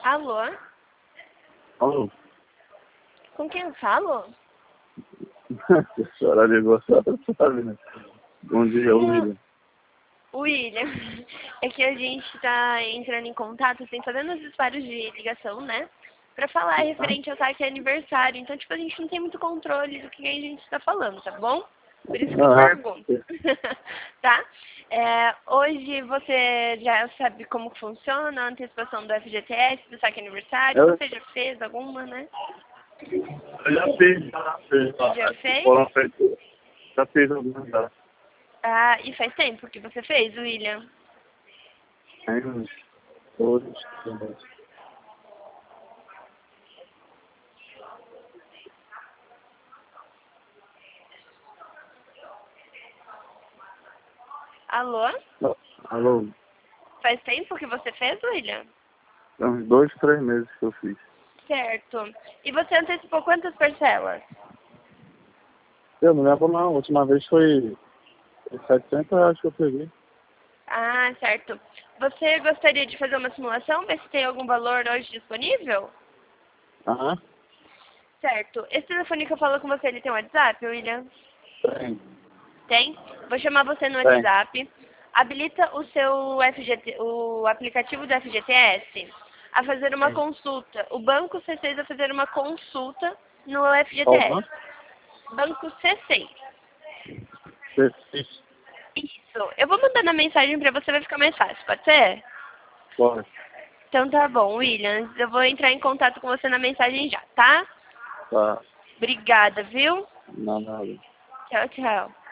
Alô? Alô? Com quem eu falo? A senhora ligou, a senhora sabe, né? Bom dia, William. William, é que a gente tá entrando em contato, assim, fazendo os disparos de ligação, né? Pra falar referente ao ataque aniversário. Então, tipo, a gente não tem muito controle do que a gente tá falando, tá bom? Por isso que eu pergunto. Tá? Hoje você já sabe como que funciona a antecipação do FGTS, do saque aniversário? Você já fez alguma, né? Eu já fiz, Já fez? Foram feitos. Já fiz algumas já. Ah, e faz tempo que você fez, William? Tem uns todos. Alô? Alô? Faz tempo que você fez, William? Tem uns 2, 3 meses que eu fiz. Certo. E você antecipou quantas parcelas? Eu não lembro não, a última vez foi 700 reais que eu peguei. Ah, certo. Você gostaria de fazer uma simulação, ver se tem algum valor hoje disponível? Aham. Certo. Esse telefone que eu falo com você, ele tem WhatsApp, William? Tem. Tem? Vou chamar você no Tem. WhatsApp. Habilita o seu o aplicativo do FGTS a fazer uma Tem. consulta. O Banco C6 a fazer uma consulta no Qual FGTS. banco? Banco C6. C6. Isso. Eu vou mandar na mensagem pra você, vai ficar mais fácil, pode ser? Pode. Então tá bom, Williams. Eu vou entrar em contato com você na mensagem já, tá? Tá. Obrigada, viu? Não, nada. Tchau, tchau.